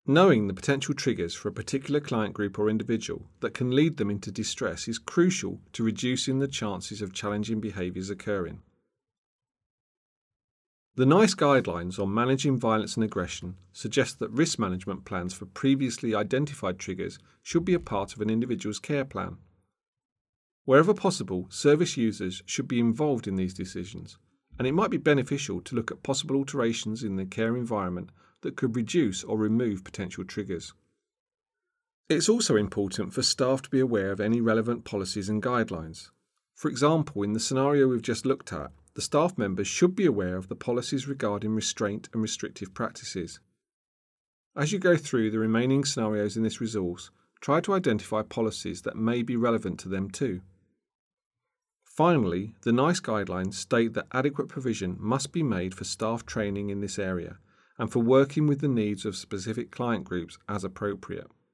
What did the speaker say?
Knowing the potential triggers for a particular client group or individual that can lead them into distress is crucial to reducing the chances of challenging behaviours occurring. The NICE guidelines on managing violence and aggression suggest that risk management plans for previously identified triggers should be a part of an individual's care plan. Wherever possible, service users should be involved in these decisions, and it might be beneficial to look at possible alterations in the care environment that could reduce or remove potential triggers. It's also important for staff to be aware of any relevant policies and guidelines. For example, in the scenario we've just looked at, the staff members should be aware of the policies regarding restraint and restrictive practices. As you go through the remaining scenarios in this resource, try to identify policies that may be relevant to them too. Finally, the NICE guidelines state that adequate provision must be made for staff training in this area and for working with the needs of specific client groups as appropriate.